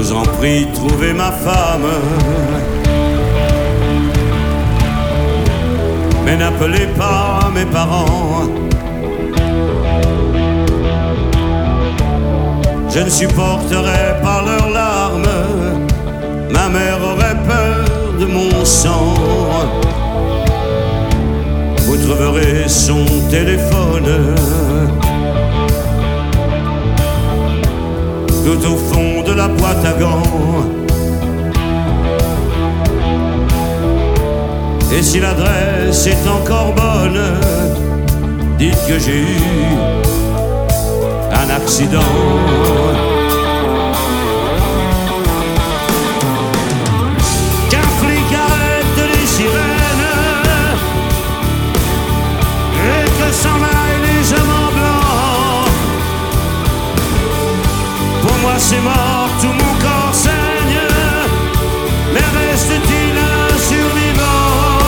vous en prie, trouvez ma femme. Mais n'appelez pas mes parents. Je ne supporterai pas leurs larmes. Ma mère aurait peur de mon sang. Vous trouverez son téléphone tout au fond de la boîte à gants. Et si l'adresse est encore bonne, dites que j'ai eu un accident. Qu'un flic arrête les sirènes et que s'en aillent les hommes en blanc. Pour moi c'est mort, tout mon corps saigne, mais reste-t-il un survivant?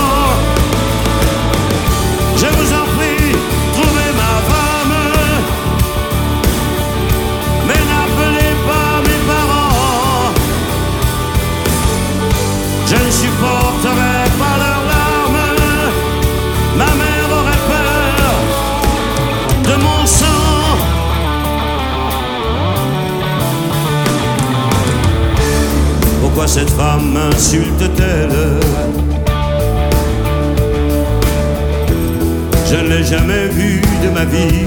Je vous en prie, trouvez ma femme, mais n'appelez pas mes parents. Je ne supporterai pas leurs larmes. Ma mère aurait peur de mon sang. Pourquoi cette femme m'insulte-t-elle? Je ne l'ai jamais vue de ma vie.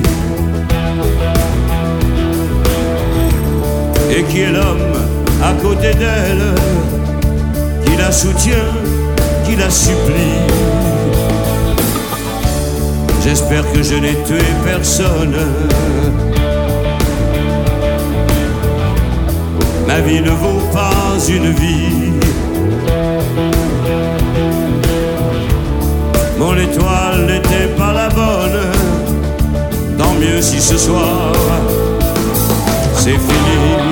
Et qui est l'homme à côté d'elle, qui la soutient, qui la supplie? J'espère que je n'ai tué personne. Ma vie ne vaut pas une vie. Mon étoile n'était pas la bonne. Tant mieux si ce soir c'est fini.